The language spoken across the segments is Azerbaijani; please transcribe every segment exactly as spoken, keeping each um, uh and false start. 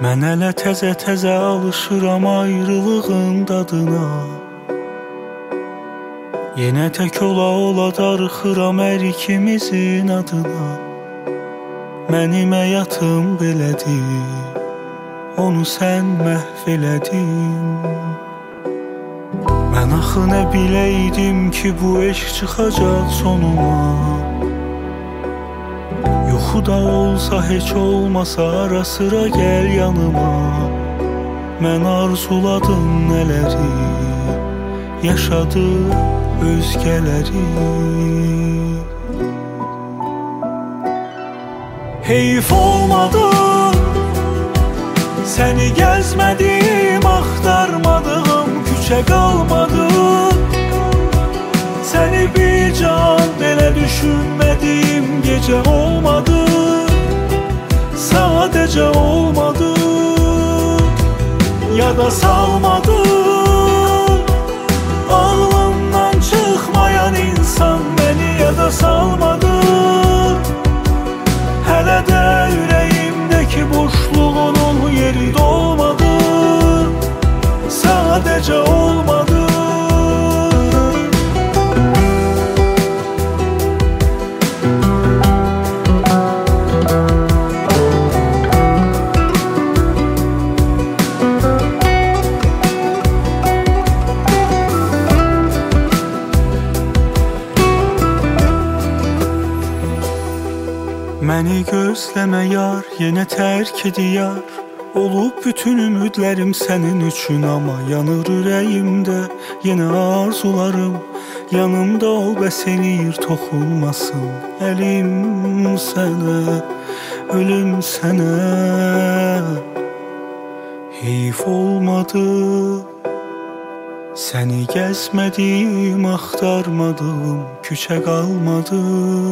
Mən hələ təzə-təzə alışıram ayrılığın dadına. Yenə tək ola-ola darıxıram hər ikimizin adına. Mənim həyatım belədir, onu sən məhv elədin. Mən axı nə biləydim ki, bu eşq çıxacaq sonuna. Yuxu da olsa, heç olmasa ara sıra gəl yanıma. Mən arzuladım nələri, yaşadı özgələri. Heyf olmadı, səni gəzmədim, axtarmadığım küçə qalmadı. Səni bir can belə düşünmədiyim gecə olmadı. Sadəcə olmadı, yada salmadı. Ağlımdan çıxmayan insan məni yada salmadı. Hələ də ürəyimdəki boşluğunun yeri dolmadı. Sadəcə olmadı. Məni gözləmə yar, yenə tərk ediyar. Olub bütün ümidlərim sənin üçün, amma yanır ürəyimdə yenə arzularım. Yanımda ol, bəs eləyir toxunmasın əlim sənə, ölüm sənə. Heyf olmadı, səni gəzmədim, axtarmadım, küçə qalmadı.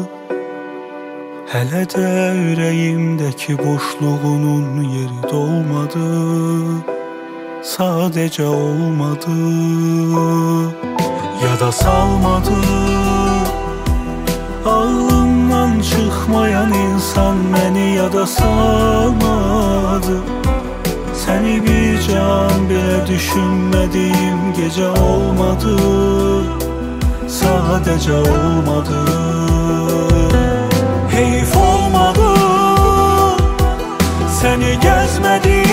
Hələ də ürəyimdəki boşluğunun yeri dolmadı. Sadəcə olmadı, yada salmadı. Ağlımdan çıxmayan insan məni yada salmadı. Səni bir can belə düşünmədiyim gecə olmadı. Sadəcə olmadı. Heyf olmadı, səni gəzmədim,